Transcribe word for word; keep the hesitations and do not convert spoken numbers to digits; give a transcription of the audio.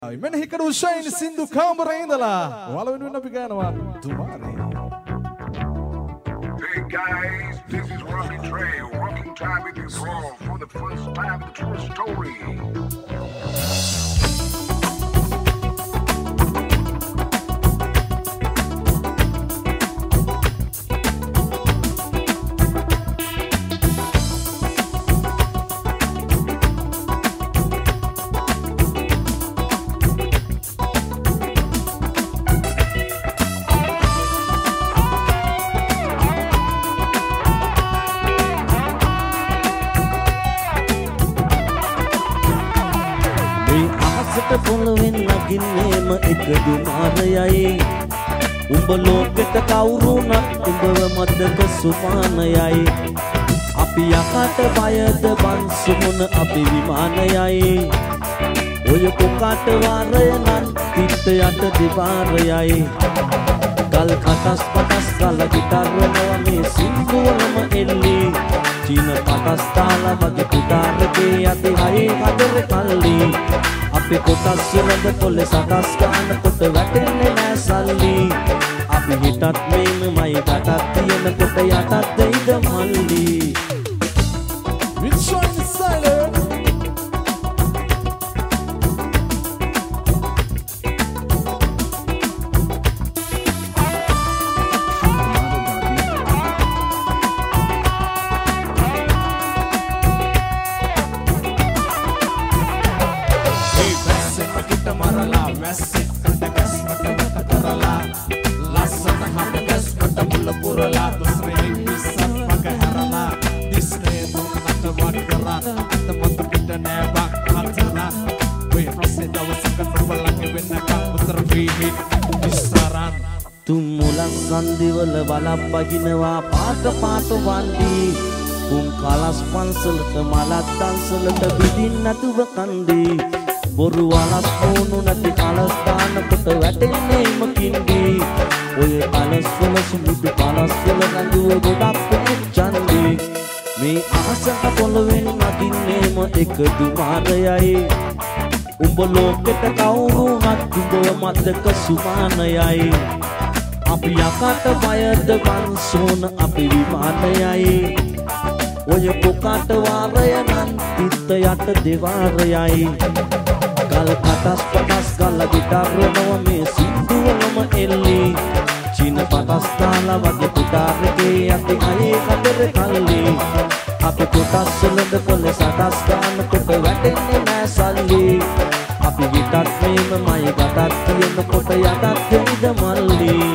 මෙන්න හිකඩ උෂයින් සින්දු කාමරේ ඉඳලා ඔයාලා වෙනුවෙන් අපි ගානවා තුමාරේ. Hey guys, this is Rocky Trey, rocking time with this girl for the first time, the true story. පොළවෙන් නගින්නේම එක දුමාරයයි උඹ ලෝකෙට කවුරුණත් උඹව මතක සුමානයයි අපි යකට බයද බන්සුමුණ අපි විමානයයි ඔය කොකට වාරය නම් තිත්ත යට දිවාරයයි ගල් කටස් පටස් ගල ගිටරනවා මේ සිංහුවලම එල්ලි චීන පටස් තාලා වගේ පුතාරගේ යති හයේ හදර කල්ලි අපි කොටස් වලද පොලේ සටස් ගන්න කොට වැටෙන්නේ නෑ සල්ලි අපි හිතත් මේමයි කටත් තියෙන කොට යටත් දෙයිද මල්ලි Which one is silent? සන්දිවල බලක් බගිනවා පාට පාට වන්දි උන් කලස් පන්සලට මලක් දන්සලට බිදින් නැතුව කන්දි බොරු වලස් වුණු නැති කලස් දාන කොට වැටෙන්නේ මකින්දි ඔය කලස් වල සුළුදු කලස් වල රඳුව ගොඩක් චන්දි මේ අහසට පොළවෙන් නගින්නේම එක දුමාරයයි උඹ ලෝකෙට කවුරුවත් උඹව මතක සුමානයයි අපි යකට බයද බන්සෝන අපි විමානයයි ඔය කොකට වාරය නම් තිත්ත යට දෙවාරයයි ගල් කටස් පටස් ගල ගිටරනවා මේ සින්දුවලම එල්ලි චීන පටස් තාලා වගේ පුතාරගේ යති අයේ කතර කල්ලි අපි කොටස් වලද පොලේ සටස් ගන්න කොට වැටෙන්නේ නෑ සල්ලි අපි හිතත් මේමයි කටත් තියෙන කොට යටත් දෙයිද මල්ලි